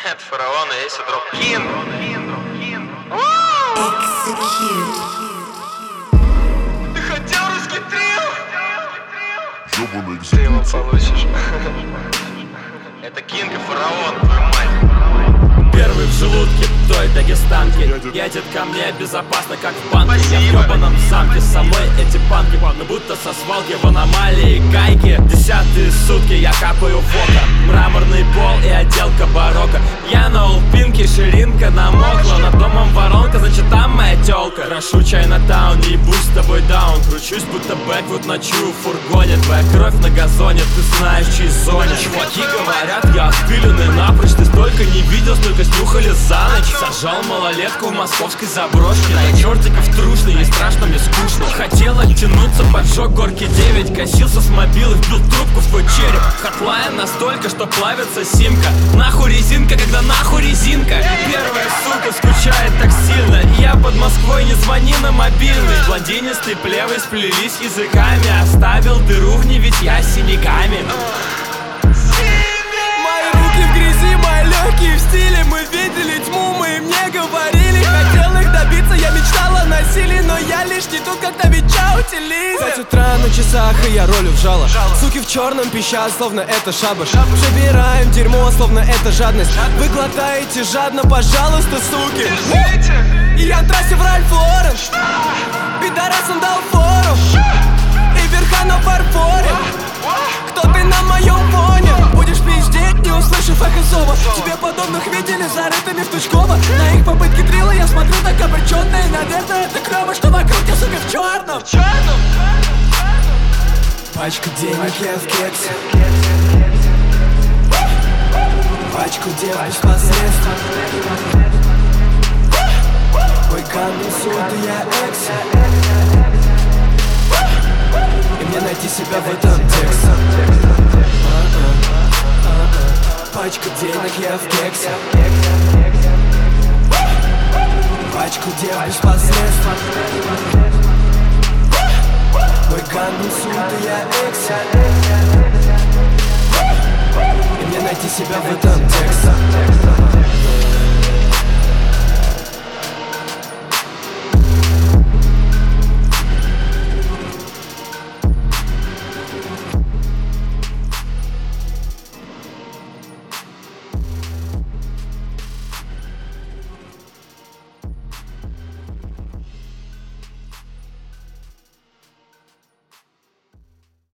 Это фараон и есть дроп Кинг. Ты хотел русский трил? Ты его получишь. Это Кинг и фараон, твою мать. Первый в желудке той дагестанки едет ко мне безопасно, как в банке. Я в ёбаном замке, с самой эти панки но будто со свалки в аномалии гайки. Десятые сутки я капаю в око. Мраморный пол и отделка барокко. Я на улпинке, ширинка намокла. Над домом воронка, значит там моя тёлка. Крашу Чайнатаун, не ебусь с тобой даун. Кручусь, будто Бэквуд ночую в фургоне. Твоя кровь на газоне, ты знаешь, в чьей зоне. Чуваки говорят, я отпиленный напрочь. Ты столько не видел, столько снюхали за ночь. Сажал малолетку в московской заброшке. На чертиков трушный, не страшно, мне скучно. Хотел оттянуться, поджег горки 9. Косился с мобилы, вбил трубку в твой череп. Хатлайн настолько, что плавится симка. Нахуй резинка, когда нахуй резинка. Первая сука скучает так сильно. Я под Москвой, не звони на мобильный. Блондинистый плевый сплелись языками. Оставил дыру в ней, ведь я с синяками. Мои руки в грязи, мои легкие в стиле. Мы видели тьму, мы им не говорили. Хотел их добиться, я мечтал о насилии. Но я лишь не тут, когда веча утилизм. 5 утра на часах, и я ролю в жало. Суки в черном пищат, словно это шабаш. Собираем дерьмо, словно это жадность. Вы глотаете жадно, пожалуйста, суки. И я на трассе в Ральф Лорен. Пидорасам дал фору. И верха на фарфоре. Кто ты на моем фоне? Будешь пиздеть, не услышав эхо зова. Тебе подобных видели зарытыми в Тучково. На их попытки дрила я смотрю так обречённые. Наверное, это клёво, что вокруг я, сука, в чёрном. Пачку денег я в кексе. Пачку дев без последствий. Мой камень суд, и я экси. И мне найти себя в этом тексте. Пачку денег я в кексе. Пачку дев без последствий. Мой камень суд, и я экси. И мне найти себя в этом тексте.